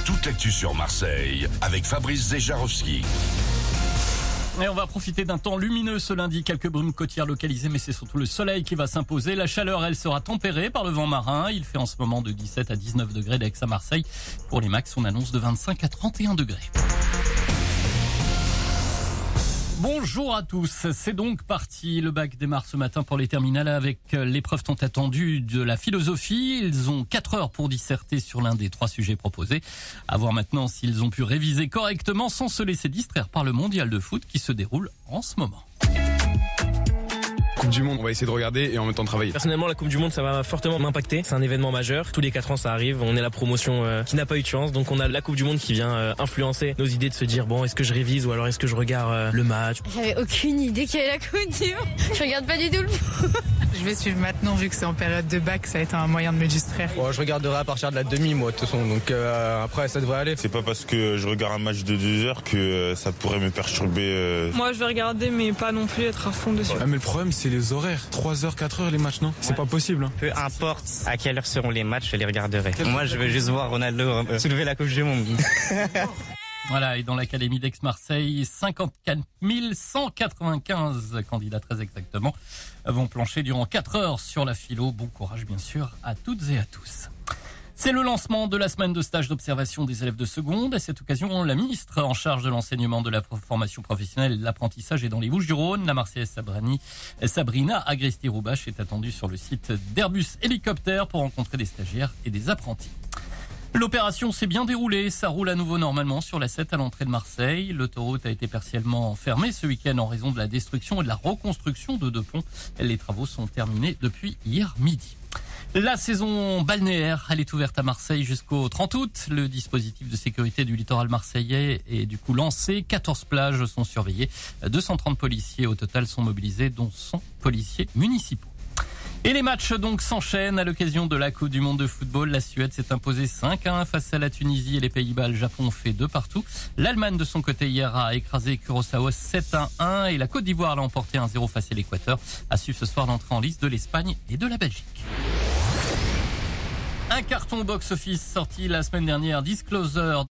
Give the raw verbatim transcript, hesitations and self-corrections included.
toute l'actu sur Marseille avec Fabrice Zejarowski. Et on va profiter d'un temps lumineux ce lundi, quelques brumes côtières localisées, mais c'est surtout le soleil qui va s'imposer. La chaleur, elle sera tempérée par le vent marin. Il fait en ce moment de dix-sept à dix-neuf degrés d'Aix à Marseille. Pour les max, on annonce de vingt-cinq à trente et un degrés. Bonjour à tous, c'est donc parti. Le bac démarre ce matin pour les terminales avec l'épreuve tant attendue de la philosophie. Ils ont quatre heures pour disserter sur l'un des trois sujets proposés. À voir maintenant s'ils ont pu réviser correctement sans se laisser distraire par le mondial de foot qui se déroule en ce moment. Coupe du Monde, on va essayer de regarder et en même temps travailler. Personnellement, la Coupe du Monde, ça va fortement m'impacter. C'est un événement majeur. Tous les quatre ans, ça arrive. On est la promotion euh, qui n'a pas eu de chance. Donc, on a la Coupe du Monde qui vient euh, influencer nos idées de se dire, bon, est-ce que je révise ou alors est-ce que je regarde euh, le match? J'avais aucune idée qu'il y avait la Coupe du Monde. Je regarde pas du tout le foot. Je vais suivre maintenant, vu que c'est en période de bac, ça va être un moyen de me distraire. Bon, je regarderai à partir de la demi, moi, de toute façon. Donc euh, après, ça devrait aller. C'est pas parce que je regarde un match de deux heures que euh, ça pourrait me perturber. Euh... Moi, je vais regarder, mais pas non plus être à fond dessus. Ah, mais le problème, c'est les horaires. trois heures, quatre heures les matchs, non? C'est pas possible. Hein. Peu importe à quelle heure seront les matchs, je les regarderai. Moi, je veux juste voir Ronaldo euh, soulever la Coupe du Monde. Voilà, et dans l'académie d'Aix-Marseille, cinquante-quatre mille cent quatre-vingt-quinze candidats très exactement vont plancher durant quatre heures sur la philo. Bon courage bien sûr à toutes et à tous. C'est le lancement de la semaine de stage d'observation des élèves de seconde. À cette occasion, la ministre en charge de l'enseignement de la formation professionnelle et de l'apprentissage est dans les Bouches-du-Rhône. La Marseillaise Sabrani, Sabrina Agresti-Roubache est attendue sur le site d'Airbus Hélicoptère pour rencontrer des stagiaires et des apprentis. L'opération s'est bien déroulée, ça roule à nouveau normalement sur la sept à l'entrée de Marseille. L'autoroute a été partiellement fermée ce week-end en raison de la destruction et de la reconstruction de deux ponts. Les travaux sont terminés depuis hier midi. La saison balnéaire, elle est ouverte à Marseille jusqu'au trente août. Le dispositif de sécurité du littoral marseillais est du coup lancé. quatorze plages sont surveillées. deux cent trente policiers au total sont mobilisés, dont cent policiers municipaux. Et les matchs donc s'enchaînent à l'occasion de la Coupe du Monde de football. La Suède s'est imposée cinq à un face à la Tunisie et les Pays-Bas. Le Japon fait deux partout. L'Allemagne de son côté hier a écrasé Curaçao sept à un et la Côte d'Ivoire l'a emporté un zéro face à l'Équateur. À suivre ce soir l'entrée en lice de l'Espagne et de la Belgique. Un carton box-office sorti la semaine dernière, Disclosure.